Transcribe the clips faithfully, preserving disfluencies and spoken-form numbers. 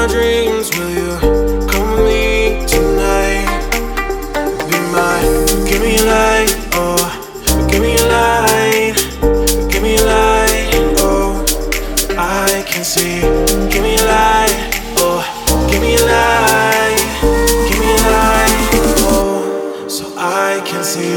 my dreams, will you come with me tonight? Be mine, give me light, oh, give me light, give me light, oh, I can see. Give me light, oh, give me light, give me light, oh, so I can see.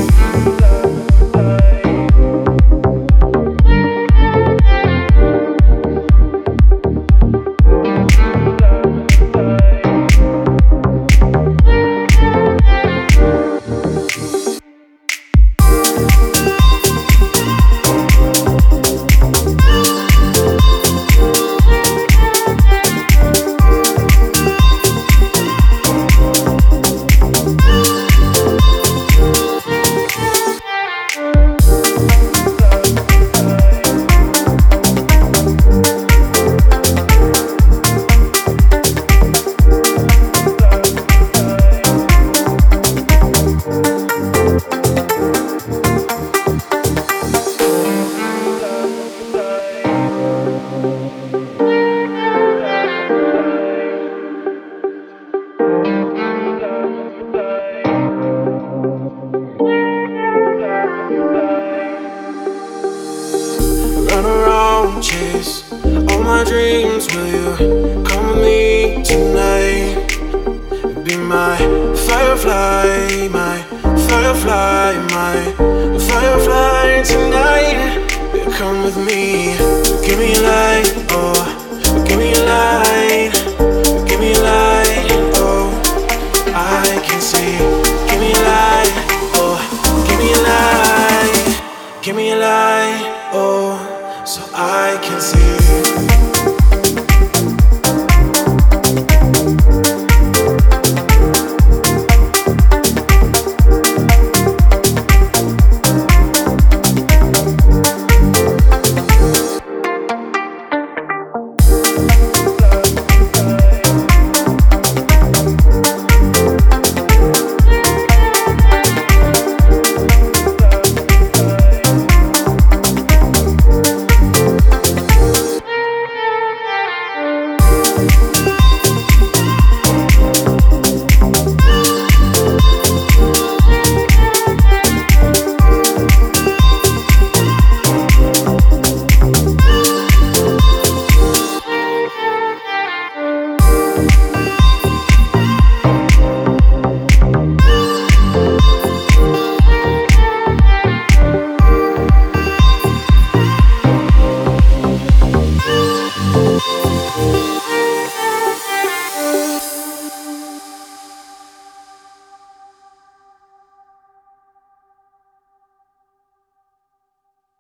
Run around, chase all my dreams, will you come with me tonight? Be my firefly, my firefly, my firefly tonight. Yeah, come with me, give me light, oh,